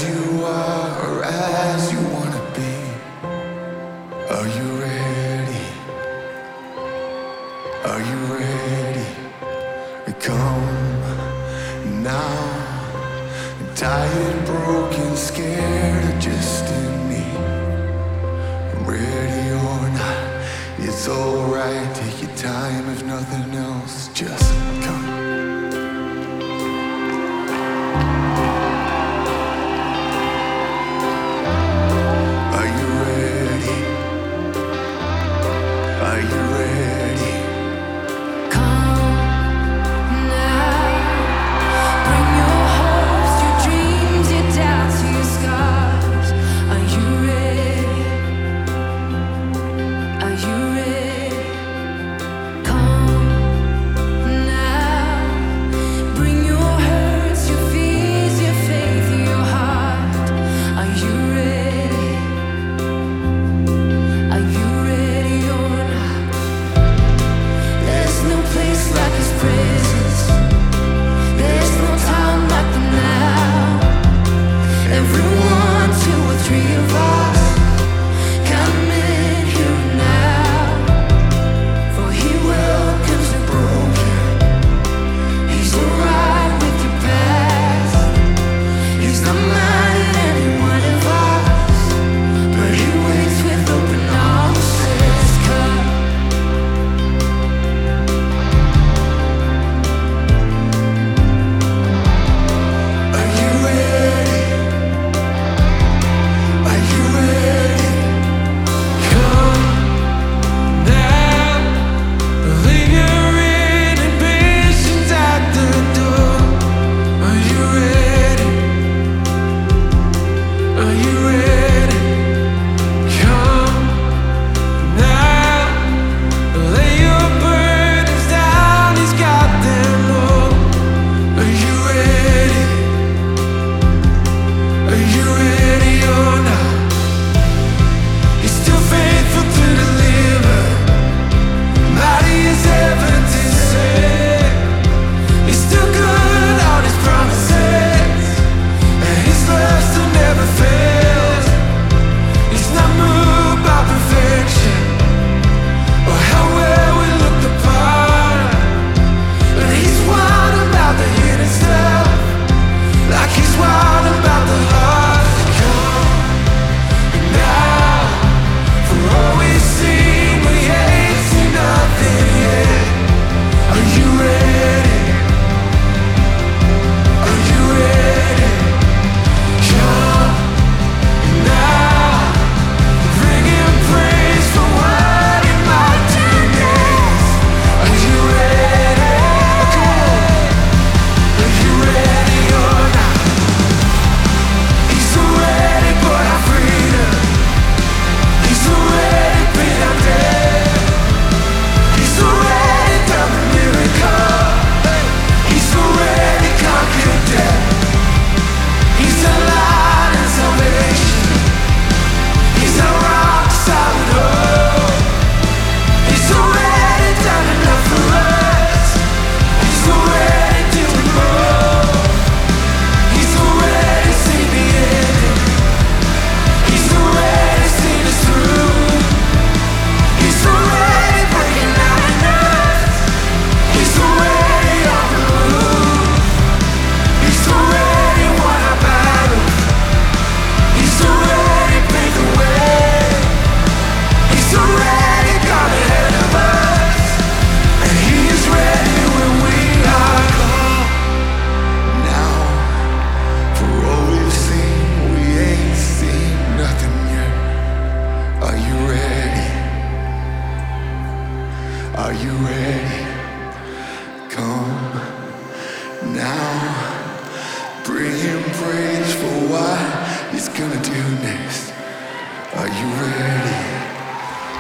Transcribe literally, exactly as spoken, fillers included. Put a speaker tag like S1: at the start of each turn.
S1: you are or as you wanna be. Are you ready? Are you ready? Come now. Tired, broken, scared, or just in need. Ready or not, it's alright. Take your time, if nothing else, just come. Are you ready? Are you ready? Are you ready? Come now. Bring him praise for what he's gonna do next. Are you ready?